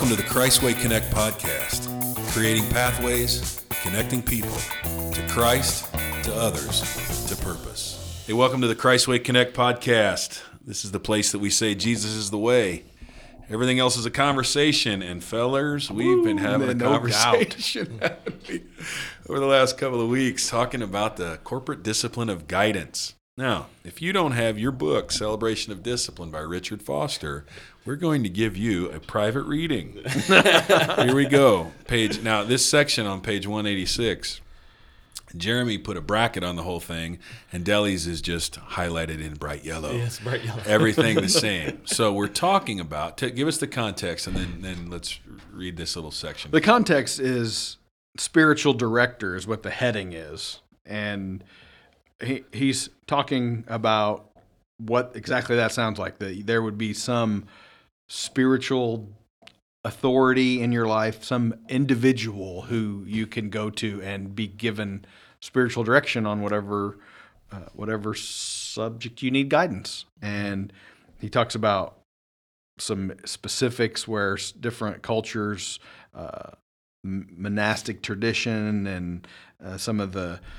Welcome to the Christway Connect podcast, creating pathways, connecting people to Christ, to others, to purpose. Hey, welcome to the Christway Connect podcast. This is the place that we say Jesus is the way. Everything else is a conversation, and fellers, we've been having a conversation over the last couple of weeks talking about the corporate discipline of guidance. Now, if you don't have your book, Celebration of Discipline by Richard Foster, we're going to give you a private reading. Here we go. Now, this section on page 186, Jeremy put a bracket on the whole thing, and Deli's is just highlighted in bright yellow. Yes, bright yellow. Everything the same. So we're talking about, give us the context, and then let's read this little section. The context is spiritual director is what the heading is. And he's talking about what exactly that sounds like. That there would be some spiritual authority in your life, some individual who you can go to and be given spiritual direction on whatever subject you need guidance. And he talks about some specifics where different cultures, monastic tradition, and some of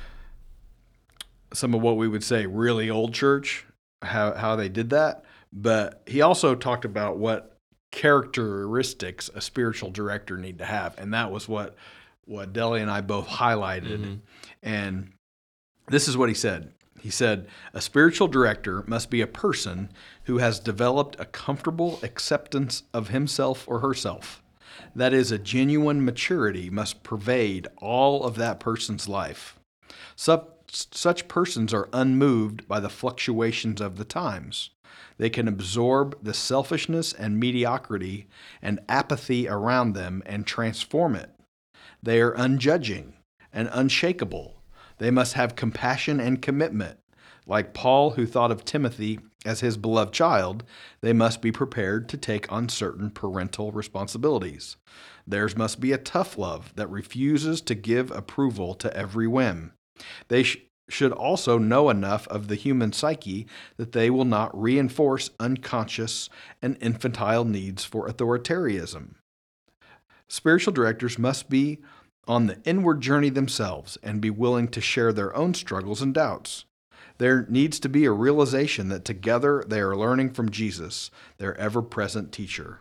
what we would say really old church, how they did that. But he also talked about what characteristics a spiritual director need to have. And that was what Deli and I both highlighted. Mm-hmm. And this is what he said. He said, a spiritual director must be a person who has developed a comfortable acceptance of himself or herself. That is, a genuine maturity must pervade all of that person's life. Such persons are unmoved by the fluctuations of the times. They can absorb the selfishness and mediocrity and apathy around them and transform it. They are unjudging and unshakable. They must have compassion and commitment. Like Paul, who thought of Timothy as his beloved child, they must be prepared to take on certain parental responsibilities. Theirs must be a tough love that refuses to give approval to every whim. They should also know enough of the human psyche that they will not reinforce unconscious and infantile needs for authoritarianism. Spiritual directors must be on the inward journey themselves and be willing to share their own struggles and doubts. There needs to be a realization that together they are learning from Jesus, their ever-present teacher.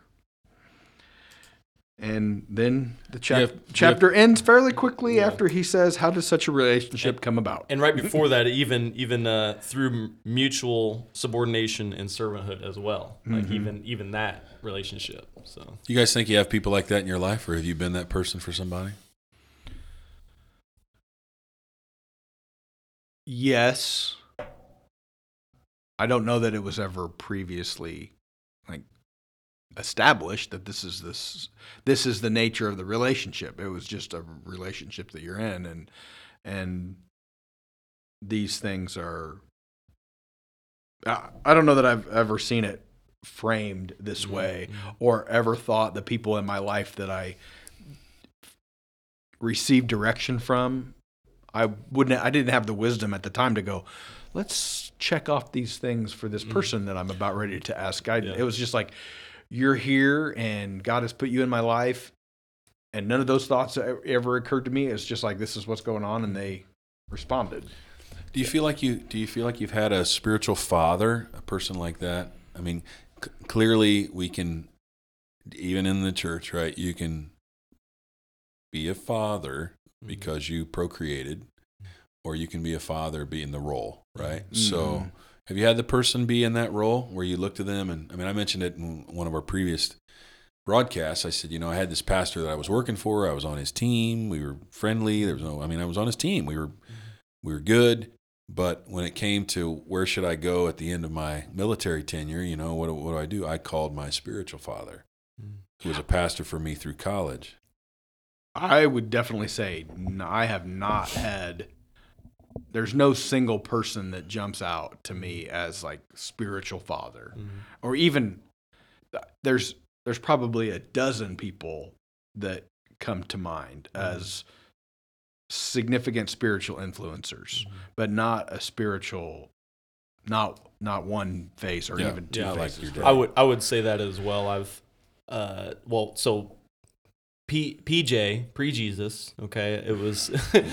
And then the chapter ends fairly quickly after he says, how does such a relationship come about? And right before that, even through mutual subordination and servanthood as well. Like even that relationship. So, you guys think you have people like that in your life, or have you been that person for somebody? Yes. I don't know that it was ever previously established that this is the nature of the relationship. It was just a relationship that you're in, and these things are. I don't know that I've ever seen it framed this way, or ever thought the people in my life that I received direction from. I didn't have the wisdom at the time to go, let's check off these things for this person that I'm about ready to ask guidance. It was just like, you're here and God has put you in my life, and none of those thoughts ever occurred to me. It's just like, this is what's going on, and they responded. Do you feel like you've had a spiritual father, a person like that? I mean, clearly we can, even in the church, right? You can be a father because you procreated, or you can be a father being the role, right? Mm-hmm. So have you had the person be in that role where you look to them? And I mean, I mentioned it in one of our previous broadcasts. I said, I had this pastor that I was working for. I was on his team. We were friendly. I was on his team. We were good. But when it came to where should I go at the end of my military tenure, what do? I called my spiritual father, who was a pastor for me through college. I would definitely say I have not had. There's no single person that jumps out to me as like spiritual father, or even there's probably a dozen people that come to mind as significant spiritual influencers, but not a spiritual, not one face or even two faces. I would say that as well. So PJ, pre-Jesus, okay, it was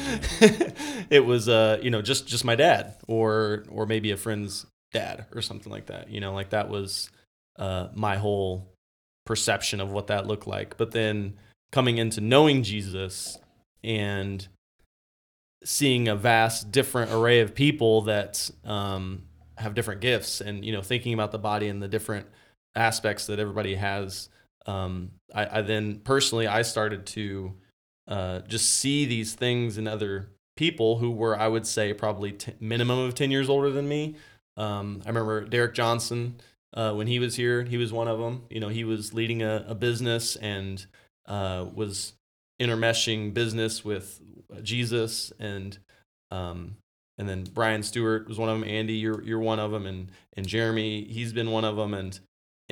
it was just my dad or maybe a friend's dad or something like that. Like that was my whole perception of what that looked like. But then coming into knowing Jesus and seeing a vast different array of people that have different gifts, and thinking about the body and the different aspects that everybody has, I then personally I started to just see these things in other people who were, I would say, probably minimum of 10 years older than me. I remember Derek Johnson, when he was here, he was one of them. He was leading a business and was intermeshing business with Jesus, and then Brian Stewart was one of them. Andy, you're one of them, and Jeremy, he's been one of them, and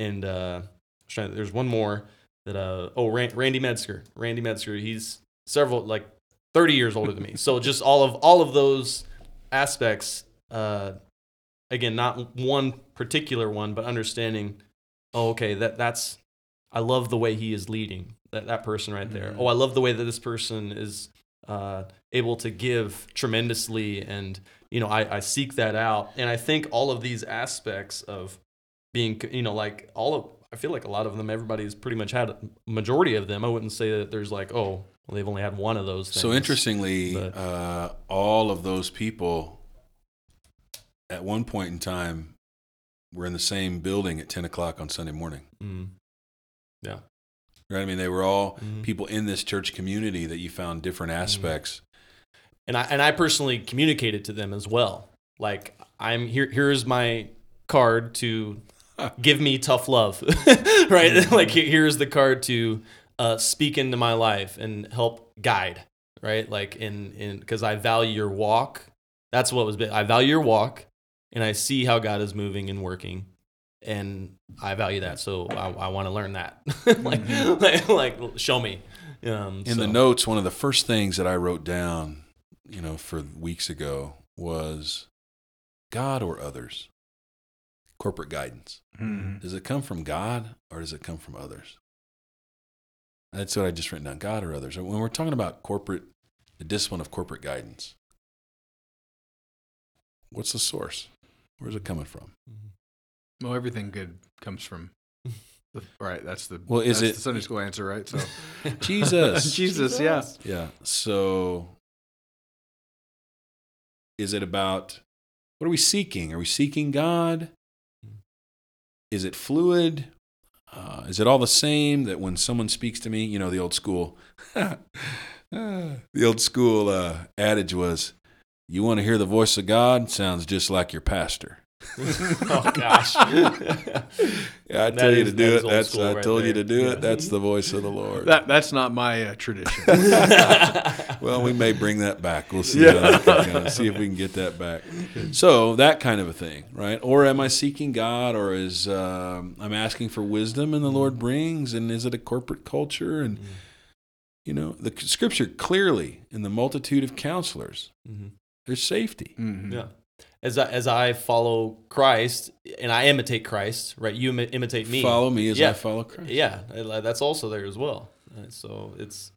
there's one more that Randy Metzger. Randy Metzger, he's several, like 30 years older than me. So just all of those aspects, again, not one particular one, but understanding, okay, that's I love the way he is leading that person right there. I love the way that this person is able to give tremendously, and I seek that out. And I think all of these aspects of being, I feel like a lot of them, everybody's pretty much had a majority of them. I wouldn't say that there's like, oh, well, they've only had one of those things. So interestingly, all of those people at one point in time were in the same building at 10 o'clock on Sunday morning. Yeah. Right? I mean, they were all people in this church community that you found different aspects. And I personally communicated to them as well. Like, I'm here. Here's my card to give me tough love, right? Like, here's the card to speak into my life and help guide, right? Like, because I value your walk. That's what was big. I value your walk, and I see how God is moving and working, and I value that. So I want to learn that. like show me. In the notes, one of the first things that I wrote down, for weeks ago was God or others. Corporate guidance. Does it come from God or does it come from others? That's what I just written down, God or others. When we're talking about the discipline of corporate guidance, what's the source? Where's it coming from? Well, everything good comes from, right, that's the Sunday school answer, right? So Jesus. Jesus, yeah. Yeah. So is it about, what are we seeking? Are we seeking God? Is it fluid? Is it all the same that when someone speaks to me, the old school, adage was, you want to hear the voice of God? Sounds just like your pastor. Oh gosh! Yeah, I tell you to do it. I told you to do it. That's the voice of the Lord. That's not my tradition. Well, we may bring that back. We'll see. See if we can get that back. So that kind of a thing, right? Or am I seeking God, or is I'm asking for wisdom, and the Lord brings, and is it a corporate culture? And the Scripture clearly, in the multitude of counselors, there's safety. Yeah. As I follow Christ and I imitate Christ, right? You imitate me. Follow me as I follow Christ. Yeah, that's also there as well. So it's,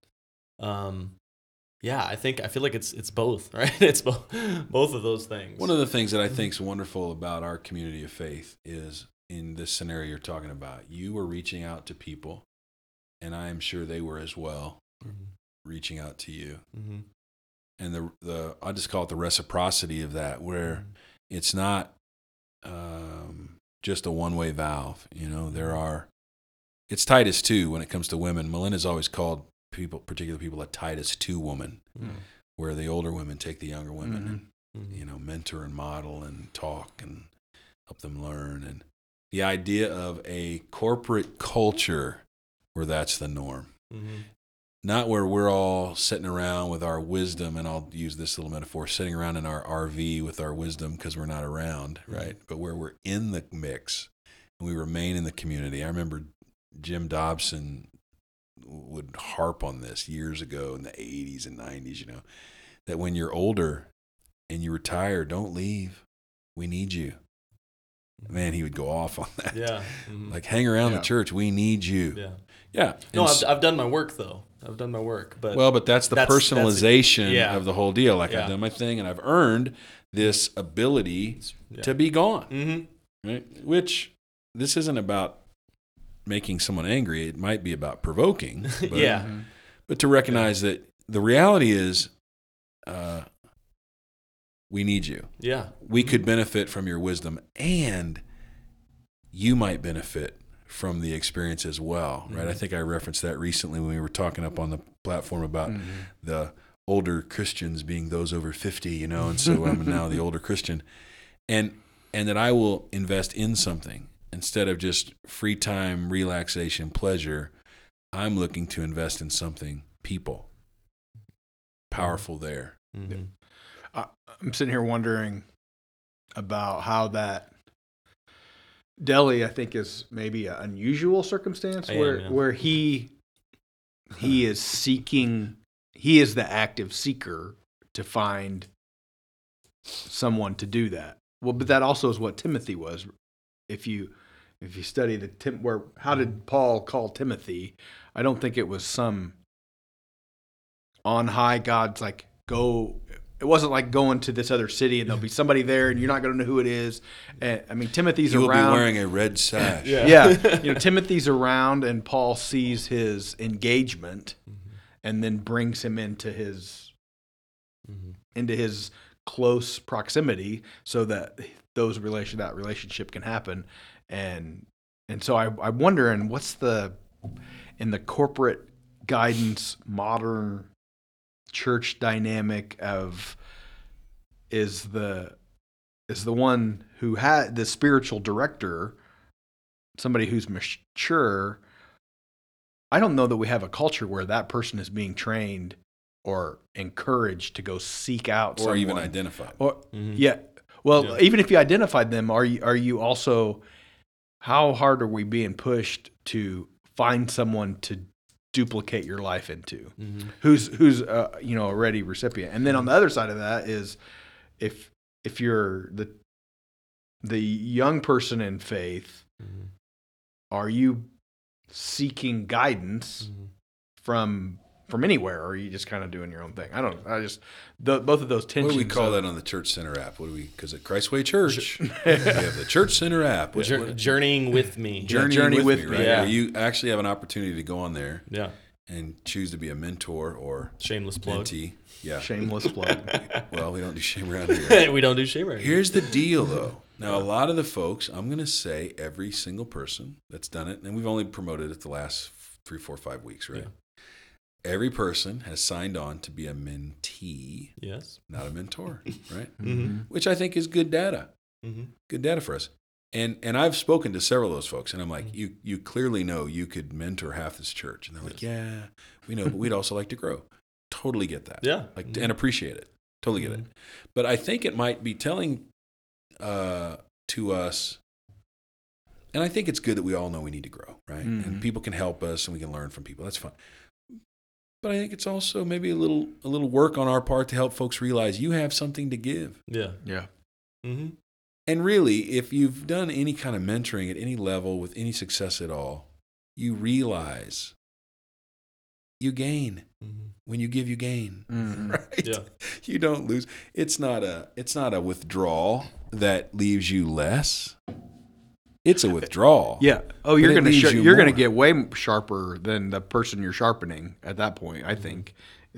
I feel like it's both, right? It's both of those things. One of the things that I think is wonderful about our community of faith is, in this scenario you're talking about, you were reaching out to people, and I am sure they were as well, reaching out to you. And the I just call it the reciprocity of that, where it's not just a one-way valve. It's Titus 2 when it comes to women. Melinda's always called particular people a Titus 2 woman, where the older women take the younger women and mentor and model and talk and help them learn. And the idea of a corporate culture where that's the norm. Not where we're all sitting around with our wisdom, and I'll use this little metaphor, sitting around in our RV with our wisdom because we're not around, right? But where we're in the mix and we remain in the community. I remember Jim Dobson would harp on this years ago in the 80s and 90s, that when you're older and you retire, don't leave. We need you. man, he would go off on that. Yeah. Like, hang around Yeah. the church. We need you. Yeah. Yeah. No, And I've done my work though. I've done my work, but Well, that's the personalization yeah. of the whole deal. Like, Yeah. I've done my thing, and I've earned this ability Yeah. to be gone. Mm-hmm. Right? Which, this isn't about making someone angry. It might be about provoking. But, Yeah. But to recognize that the reality is, we need you. Yeah. We could benefit from your wisdom, and you might benefit from the experience as well, right? I think I referenced that recently when we were talking up on the platform about the older Christians being those over 50, and so I'm now the older Christian, and that I will invest in something instead of just free time, relaxation, pleasure. I'm looking to invest in something, people, powerful there. Mm-hmm. I'm sitting here wondering about how that Delhi, I think, is maybe an unusual circumstance where he is seeking, he is the active seeker to find someone to do that. Well, but that also is what Timothy was. If you study how did Paul call Timothy? I don't think it was some on high God's like, go. It wasn't like going to this other city and there'll be somebody there and you're not going to know who it is. And, I mean, Timothy's You will around. be wearing a red sash. Yeah. Timothy's around and Paul sees his engagement and then brings him into his close proximity so that that relationship can happen. And so I'm wondering what's in the corporate guidance modern church dynamic of is the one who had the spiritual director, somebody who's mature. I don't know that we have a culture where that person is being trained or encouraged to go seek out Or someone. even identified. Or even if you identified them, are you also, how hard are we being pushed to find someone to duplicate your life into, who's a ready recipient? And then on the other side of that is if you're the young person in faith, are you seeking guidance from anywhere, or are you just kind of doing your own thing? Both of those tensions. What do we call that on the Church Center app? Because at Christway Church, we have the Church Center app. Journeying with me. Journey with me, right? Yeah. Where you actually have an opportunity to go on there Yeah. and choose to be a mentor or Shameless plug. mentee. Yeah. Shameless plug. Well, we don't do shame around here. We don't do shame right here. Here's the deal, though. Now, a lot of the folks, I'm going to say every single person that's done it, and we've only promoted it the last 3, 4, 5 weeks, right? Yeah. Every person has signed on to be a mentee, Yes. not a mentor, right? Mm-hmm. Which I think is good data. Mm-hmm. Good data for us. And I've spoken to several of those folks, and I'm like, you clearly know you could mentor half this church. And they're like, yeah, we know, but we'd also like to grow. Totally get that. Yeah. And appreciate it. Totally get it. But I think it might be telling to us, and I think it's good that we all know we need to grow, right? And people can help us and we can learn from people. That's fine. But I think it's also maybe a little work on our part to help folks realize you have something to give. Yeah. Yeah. Mm-hmm. And really, if you've done any kind of mentoring at any level with any success at all, you realize you gain. When you give, you gain. Right? Yeah. You don't lose. It's not a withdrawal that leaves you less. It's a withdrawal. Yeah. Oh, But you're it going leaves to you you're going to more. get way sharper than the person you're sharpening at that point. I think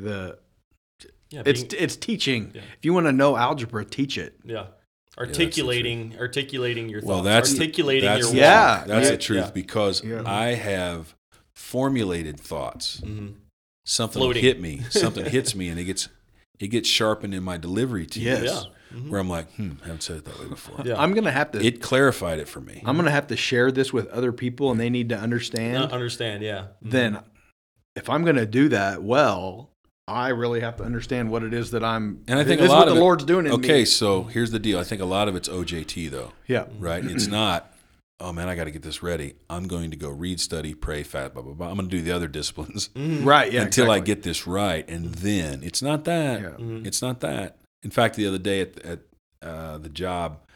it's teaching. Yeah. If you want to know algebra, teach it. Yeah. Articulating your thoughts. Well, that's articulating that's your the- walk. That's Yeah. the truth Yeah. because Yeah. I have formulated thoughts. Something Floating. hit me. Something hits me, and it gets sharpened in my delivery to Yes. you. Yeah. Where I'm like, I haven't said it that way before. Yeah. I'm going to have to. It clarified it for me. I'm going to have to share this with other people, and they need to understand. Understand, yeah. Then, if I'm going to do that well, I really have to understand what it is that I'm. And I think this a lot is what of the it- Lord's doing in me. Okay, so here's the deal. I think a lot of it's OJT though, Yeah. right? It's not, oh man, I got to get this ready. I'm going to go read, study, pray, fast, blah, blah, blah. I'm going to do the other disciplines Right. Yeah. until I exactly. get this right. And then it's not that. Yeah. It's not that. In fact, the other day at the job,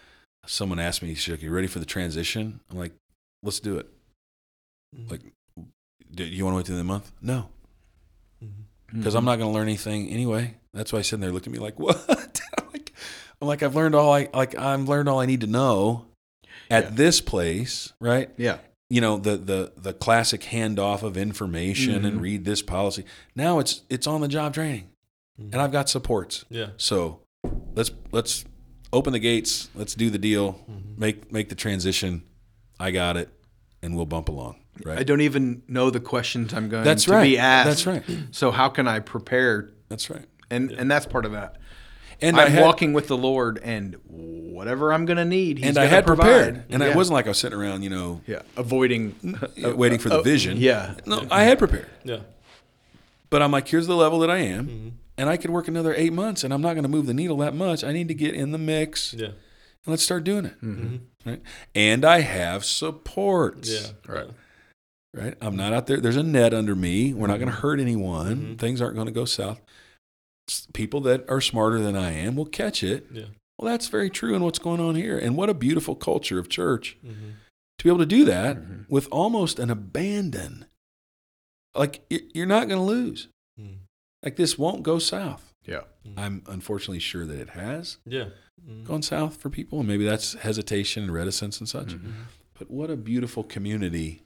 someone asked me, "Shook, you ready for the transition?" I'm like, "Let's do it." Like, do you want to wait till the month? No, because I'm not going to learn anything anyway. That's why I sitting there looking at me like, "What?" I'm like, I've learned all I need to know at this place, right? Yeah. You know, the classic handoff of information and read this policy. Now it's on the job training, and I've got supports. Yeah. So let's open the gates. Let's do the deal. Make the transition. I got it, and we'll bump along. Right. I don't even know the questions I'm going That's to right. be asked. That's right. So how can I prepare? That's right. And that's part of that. And I'm walking with the Lord, and whatever I'm going to need, He's and going I to had provide. prepared, and yeah. it wasn't like I was sitting around, avoiding, waiting for the vision. Yeah. No, I had prepared. Yeah. But I'm like, here's the level that I am, and I could work another 8 months, and I'm not going to move the needle that much. I need to get in the mix, and let's start doing it. Right? And I have supports. Yeah. Right. Right. I'm not out there. There's a net under me. We're not going to hurt anyone. Things aren't going to go south. People that are smarter than I am will catch it. Yeah. Well, that's very true in what's going on here. And what a beautiful culture of church to be able to do that with almost an abandon. Like, you're not going to lose. Like, this won't go south. Yeah. I'm unfortunately sure that it has Yeah. gone south for people, and maybe that's hesitation and reticence and such. But what a beautiful community.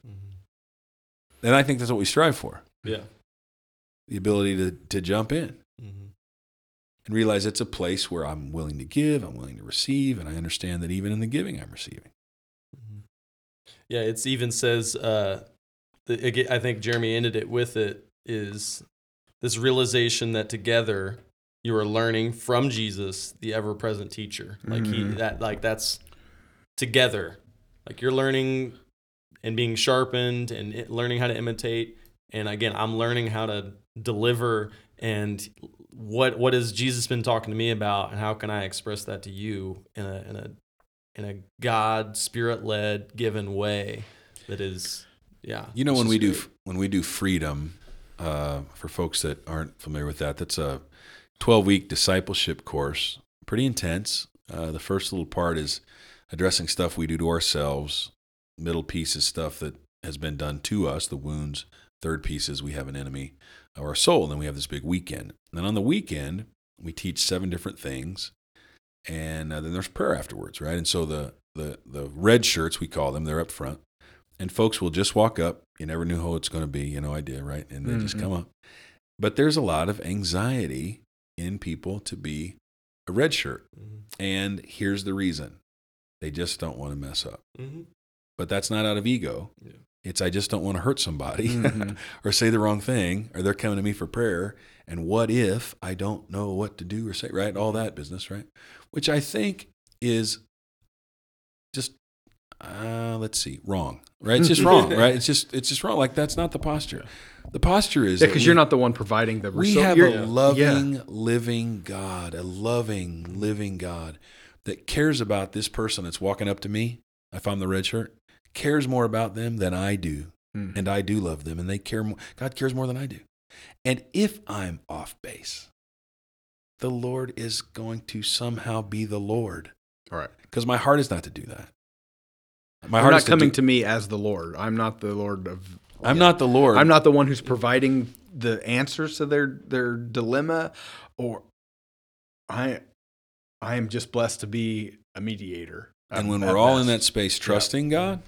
And I think that's what we strive for. Yeah. The ability to jump in. And realize it's a place where I'm willing to give, I'm willing to receive, and I understand that even in the giving, I'm receiving. Yeah, it even says, I think Jeremy ended it with it, is this realization that together you are learning from Jesus, the ever-present teacher. Like that's together. Like you're learning and being sharpened and learning how to imitate. And again, I'm learning how to deliver, and what has Jesus been talking to me about, and how can I express that to you in a God Spirit-led given way that is, when we do freedom, for folks that aren't familiar with that, that's a 12-week discipleship course, pretty intense. The first little part is addressing stuff we do to ourselves. Middle piece is stuff that has been done to us, the wounds. Third piece is we have an enemy of our soul, and then we have this big weekend. And then on the weekend, we teach 7 different things, and then there's prayer afterwards, right? And so the red shirts, we call them, they're up front, and folks will just walk up. You never knew who it's going to be, you no idea, right? And they just come up. But there's a lot of anxiety in people to be a red shirt, and here's the reason. They just don't want to mess up. But that's not out of ego. Yeah. It's I just don't want to hurt somebody or say the wrong thing, or they're coming to me for prayer. And what if I don't know what to do or say, right? All that business, right? Which I think is just, wrong, right? It's just wrong, right? It's just wrong. Like, that's not the posture. The posture is because you're not the one providing the result. We have a loving, living God, a loving, living God that cares about this person that's walking up to me, if I'm the red shirt, cares more about them than I do. And I do love them, and they care more. God cares more than I do. And if I'm off base, the Lord is going to somehow be the Lord. All right. Because my heart is not to do that. You're not coming to me as the Lord. I'm not the Lord of... I'm not the Lord. I'm not the one who's providing the answers to their dilemma, or I am just blessed to be a mediator. And when we're all in that space trusting God,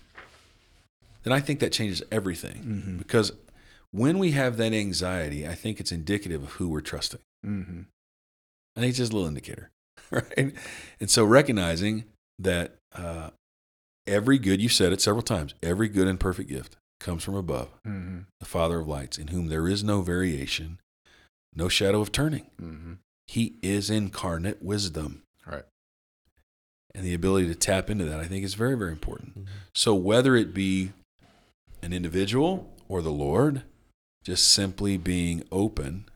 then I think that changes everything. Because when we have that anxiety, I think it's indicative of who we're trusting. I think it's just a little indicator, right? And so recognizing that every good, you've said it several times, every good and perfect gift comes from above, the Father of lights, in whom there is no variation, no shadow of turning. He is incarnate wisdom. Right. And the ability to tap into that, I think, is very, very important. So whether it be an individual or the Lord, just simply being open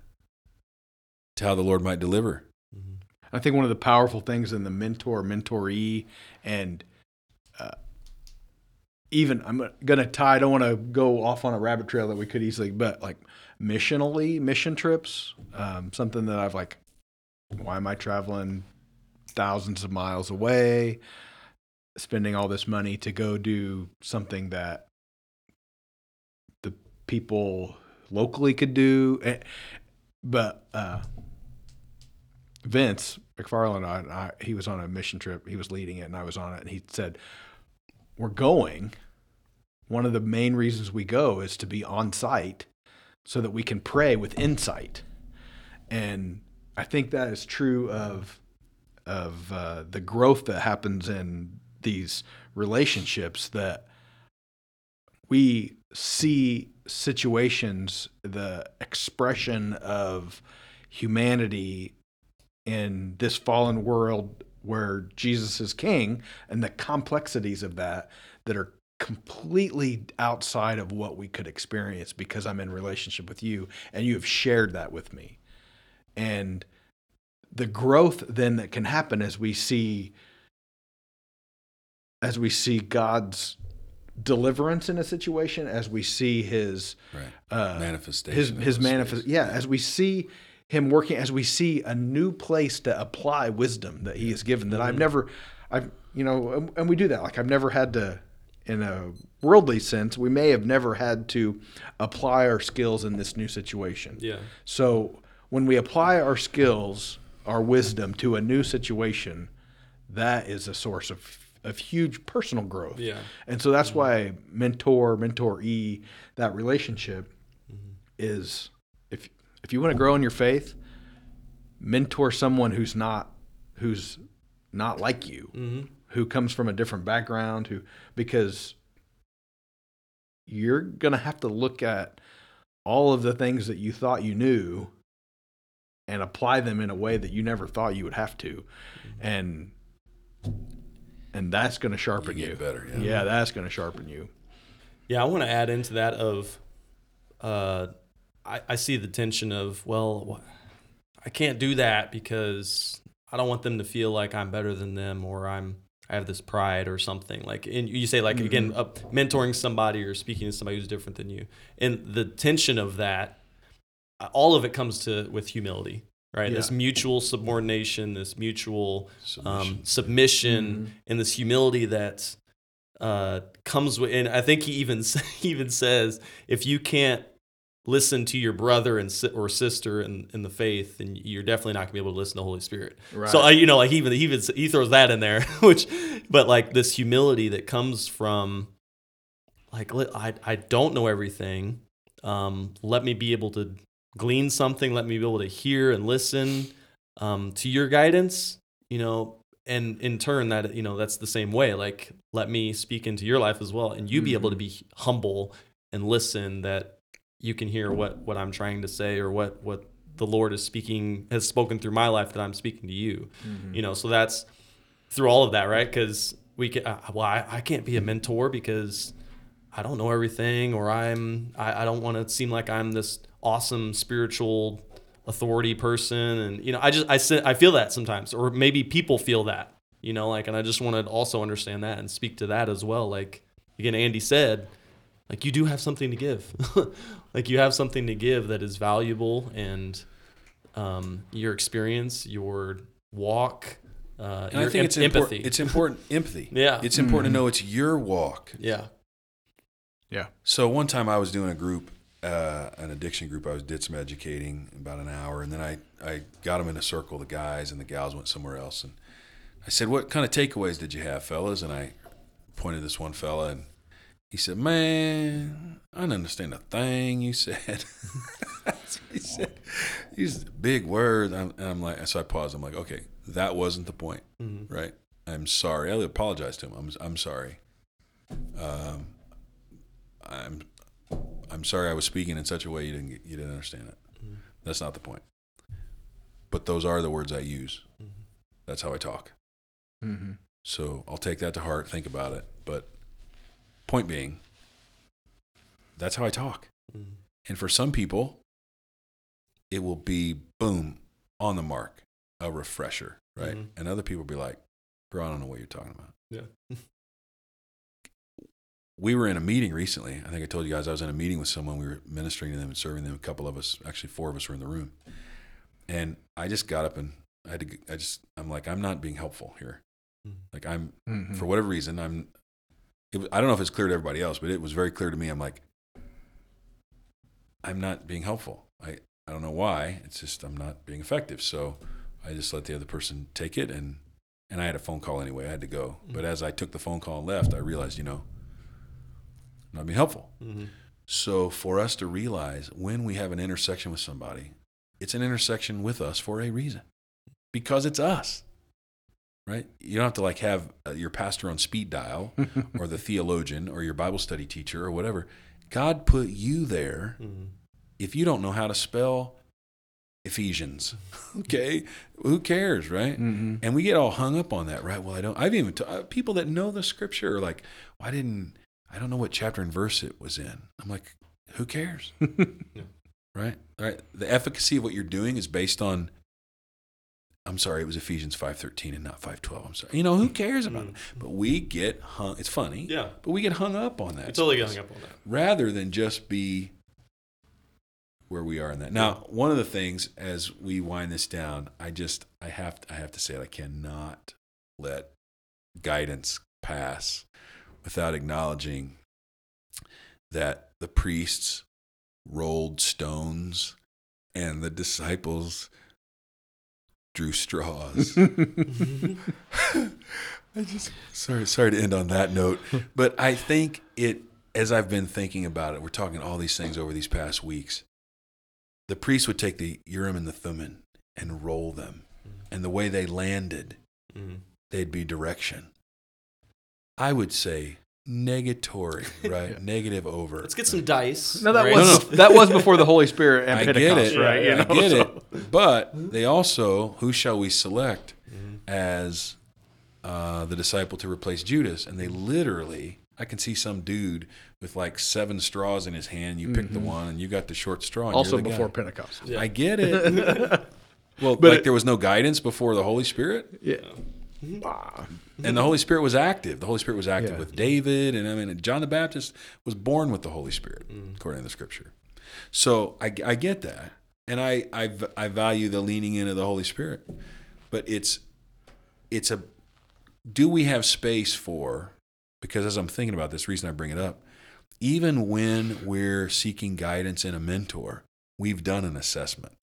to how the Lord might deliver. I think one of the powerful things in the mentor-mentee, and even I'm going to tie, I don't want to go off on a rabbit trail that we could easily, but like mission trips, something that I've like, why am I traveling thousands of miles away? spending all this money to go do something that the people locally could do. But Vince McFarland, he was on a mission trip. He was leading it, and I was on it. And he said, we're going. One of the main reasons we go is to be on site so that we can pray with insight. And I think that is true of the growth that happens in these relationships, that we see situations, the expression of humanity in this fallen world where Jesus is king, and the complexities of that are completely outside of what we could experience because I'm in relationship with you and you have shared that with me. And the growth then that can happen as we see God's deliverance in a situation, as we see his manifestation, as we see him working, as we see a new place to apply wisdom that he has given that and we do that. Like I've never had to, in a worldly sense, we may have never had to apply our skills in this new situation. Yeah. So when we apply our skills, our wisdom to a new situation, that is a source of huge personal growth. Yeah. And so that's why mentoree, that relationship is, if you want to grow in your faith, mentor someone who's not like you, who comes from a different background, because you're going to have to look at all of the things that you thought you knew and apply them in a way that you never thought you would have to. And that's going to sharpen you. Get better. Yeah, that's going to sharpen you. Yeah, I want to add into that of, I see the tension of, well, I can't do that because I don't want them to feel like I'm better than them, or I have this pride or something. Like, and you say, like, again, mentoring somebody or speaking to somebody who's different than you, and the tension of that, all of it comes with humility, right? Yeah. This mutual subordination, this mutual submission, and this humility that comes with. And I think he even says, if you can't listen to your brother or sister in the faith, then you're definitely not gonna be able to listen to the Holy Spirit. Right. So like he throws that in there, but like this humility that comes from, like, I don't know everything. Let me be able to glean something. Let me be able to hear and listen to your guidance. And in turn, that that's the same way. Like, let me speak into your life as well, and you be able to be humble and listen, that you can hear what I'm trying to say, or what the Lord has spoken through my life that I'm speaking to you. So that's through all of that, right? Because I can't be a mentor because I don't know everything, or I don't want to seem like I'm this awesome spiritual authority person, and I feel that sometimes, or maybe people feel that, and I just want to also understand that and speak to that as well. Like, again, Andy said, like, you do have something to give. Like, you have something to give that is valuable, and your experience, your walk, and your I think it's empathy. It's important empathy. Yeah, it's important to know it's your walk. Yeah. So one time I was doing a group, an addiction group. I did some educating about an hour, and then I got them in a circle. The guys and the gals went somewhere else, and I said, "What kind of takeaways did you have, fellas?" And I pointed to this one fella, and he said, "Man, I didn't understand a thing you said." That's what he said. These big words. And I'm like, so I paused. I'm like, okay, that wasn't the point, right? I'm sorry. I apologized to him. I'm sorry. I'm sorry I was speaking in such a way you didn't understand it. That's not the point. But those are the words I use. That's how I talk. So I'll take that to heart, think about it. But point being, that's how I talk. And for some people, it will be, boom, on the mark, a refresher, right? And other people will be like, bro, I don't know what you're talking about. Yeah. We were in a meeting recently. I think I told you guys I was in a meeting with someone. We were ministering to them and serving them. A couple of us, actually 4 of us were in the room. And I just got up and I'm like, I'm not being helpful here. Like I'm, Mhm. for whatever reason, I don't know if it's clear to everybody else, but it was very clear to me. I'm like, I'm not being helpful. I don't know why. It's just I'm not being effective. So I just let the other person take it, and I had a phone call anyway. I had to go. But as I took the phone call and left, I realized, I'm not being helpful. Mm-hmm. So for us to realize when we have an intersection with somebody, it's an intersection with us for a reason, because it's us, right? You don't have to like have your pastor on speed dial or the theologian or your Bible study teacher or whatever. God put you there. If you don't know how to spell Ephesians, okay, who cares, right? Mm-hmm. And we get all hung up on that, right? Well, I've even people that know the scripture are like, well, I don't know what chapter and verse it was in. I'm like, who cares? Right? The efficacy of what you're doing is based on, I'm sorry, it was Ephesians 5:13 and not 5:12. I'm sorry. Who cares about it? But we get hung, it's funny, Yeah. but we get hung up on that. You totally get hung up on that. Rather than just be where we are in that. Now, one of the things as we wind this down, I have to say it, I cannot let guidance pass without acknowledging that the priests rolled stones and the disciples drew straws. Sorry to end on that note, but I think as I've been thinking about it, we're talking all these things over these past weeks. The priests would take the Urim and the Thummim and roll them, and the way they landed, they'd be direction. I would say negatory, right? Yeah. Negative over. Let's get some dice. No, that right? was that was before the Holy Spirit and Pentecost, right? I get it. But they also, who shall we select as the disciple to replace Judas? And they literally, I can see some dude with like 7 straws in his hand. You pick the one, and you got the short straw. And also you're the before guy. Pentecost. Yeah. I get it. Well, but like there was no guidance before the Holy Spirit. Yeah. And the Holy Spirit was active. The Holy Spirit was active with David. And John the Baptist was born with the Holy Spirit, according to the scripture. So I get that. And I value the leaning into the Holy Spirit. But do we have space for, because as I'm thinking about this, reason I bring it up, even when we're seeking guidance in a mentor, we've done an assessment.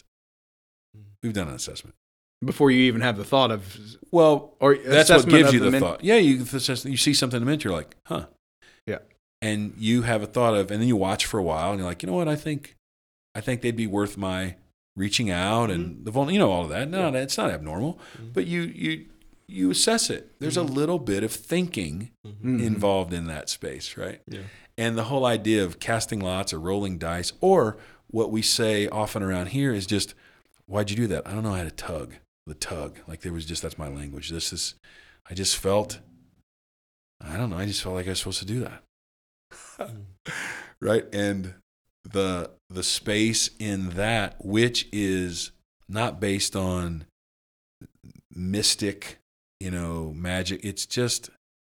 Before you even have the thought of, or that's what gives you the thought. Yeah, you see something in the mentor, you're like, huh. Yeah. And you have a thought of, and then you watch for a while, and you're like, you know what, I think they'd be worth my reaching out and all of that. No, it's not abnormal, but you assess it. There's a little bit of thinking involved in that space, right? Yeah. And the whole idea of casting lots or rolling dice, or what we say often around here is just, why'd you do that? I don't know. I had the tug. Like that's my language. I just felt like I was supposed to do that. Right. And the space in that, which is not based on mystic, magic. It's just,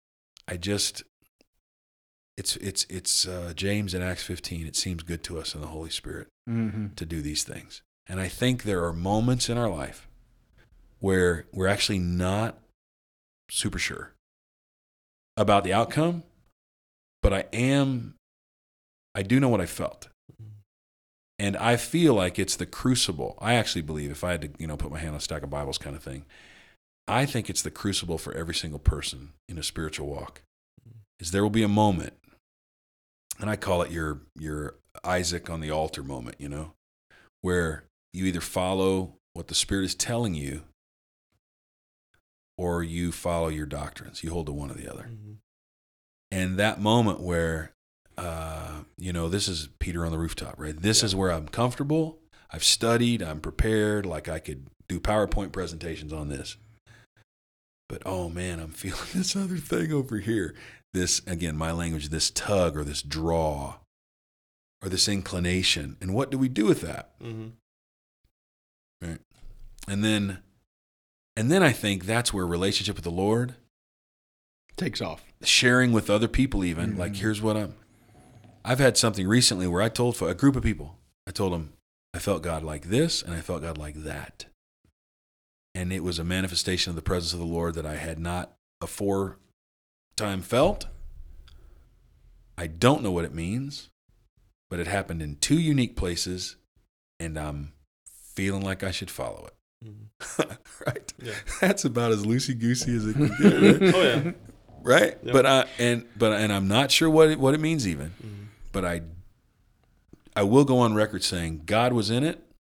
it's James in Acts 15. It seems good to us in the Holy Spirit to do these things. And I think there are moments in our life where we're actually not super sure about the outcome, but I do know what I felt. And I feel like it's the crucible. I actually believe, if I had to, put my hand on a stack of Bibles kind of thing, I think it's the crucible for every single person in a spiritual walk. Is there will be a moment, and I call it your Isaac on the altar moment, where you either follow what the Spirit is telling you, or you follow your doctrines. You hold to one or the other. And that moment where, this is Peter on the rooftop, right? This is where I'm comfortable. I've studied. I'm prepared. Like I could do PowerPoint presentations on this. But, oh, man, I'm feeling this other thing over here. This, again, my language, this tug or this draw or this inclination. And what do we do with that? Right. And then I think that's where relationship with the Lord takes off. Sharing with other people even, like here's what I've had something recently where I told a group of people, I told them I felt God like this and I felt God like that. And it was a manifestation of the presence of the Lord that I had not aforetime felt. I don't know what it means, but it happened in 2 unique places, and I'm feeling like I should follow it. Right? Yeah. That's about as loosey-goosey as it can get. Right? Oh yeah. Right? Yep. But I'm not sure what it means even. But I will go on record saying God was in it,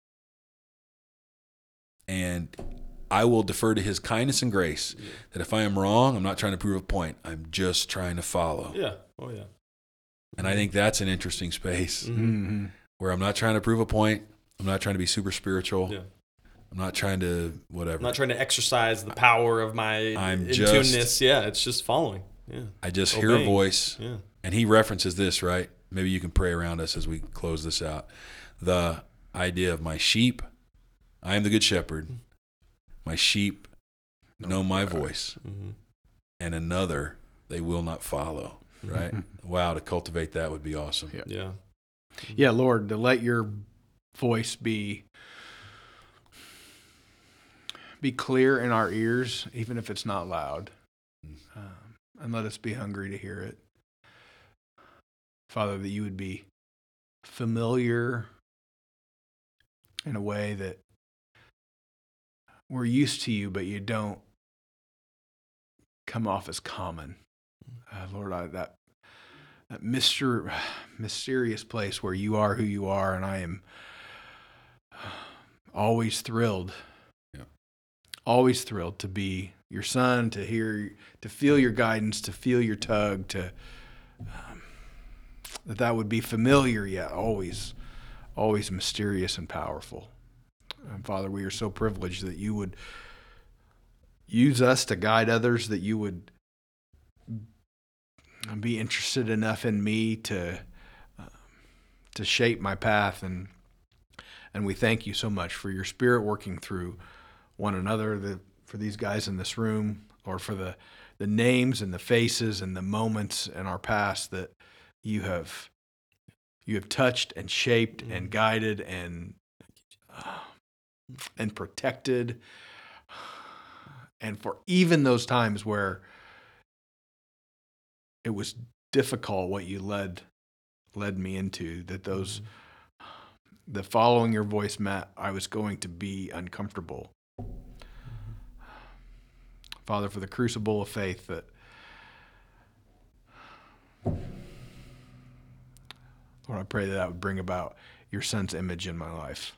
and I will defer to his kindness and grace. Yeah. That if I am wrong, I'm not trying to prove a point. I'm just trying to follow. Yeah. Oh yeah. And I think that's an interesting space where I'm not trying to prove a point. I'm not trying to be super spiritual. Yeah. I'm not trying to whatever. I'm not trying to exercise the power of my in-tuneness. Yeah, it's just following. Yeah. I just hear a voice. Yeah. And he references this, right? Maybe you can pray around us as we close this out. The idea of my sheep, I am the good shepherd. My sheep know my voice. And another they will not follow, right? Wow, to cultivate that would be awesome. Yeah. Yeah, Lord, to let your voice be clear in our ears, even if it's not loud. And let us be hungry to hear it. Father, that you would be familiar in a way that we're used to you, but you don't come off as common. Lord, that mysterious place where you are who you are, and I am always thrilled. Always thrilled to be your son, to feel your guidance, to feel your tug, to that would be familiar yet always mysterious and powerful. And Father, we are so privileged that you would use us to guide others, that you would be interested enough in me to shape my path, and we thank you so much for your Spirit working through one another, for these guys in this room, or for the names and the faces and the moments in our past that you have touched and shaped and guided and protected, and for even those times where it was difficult what you led me into, that the following your voice meant I was going to be uncomfortable. Father, for the crucible of faith that Lord, I pray that would bring about your son's image in my life.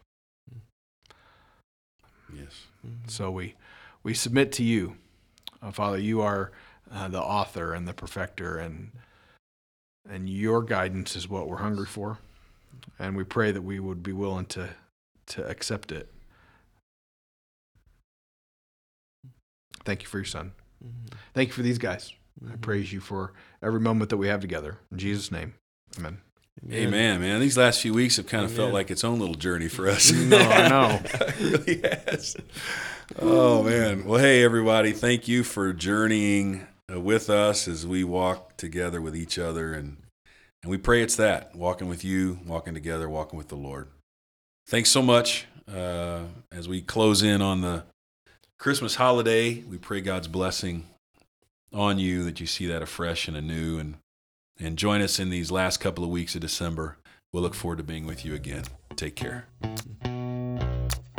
Yes. So we submit to you. Father, you are the author and the perfecter, and your guidance is what we're hungry for. And we pray that we would be willing to accept it. Thank you for your son. Thank you for these guys. I praise you for every moment that we have together. In Jesus' name, amen. Amen, man. These last few weeks have kind of felt like its own little journey for us. No, I know. It really has. Oh, man. Well, hey, everybody. Thank you for journeying with us as we walk together with each other. And we pray it's that, walking with you, walking together, walking with the Lord. Thanks so much. As we close in on the Christmas holiday, we pray God's blessing on you, that you see that afresh and anew, and join us in these last couple of weeks of December. We'll look forward to being with you again. Take care.